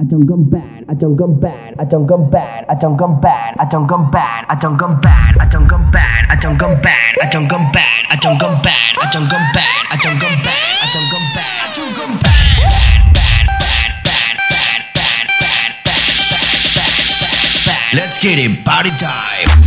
trong combat, trong combat, trong combat, trong combat, trong combat, trong combat, trong combat, trong combat, trong combat, trong combat, trong combat, trong combat, trong combat. Let's get it, party time.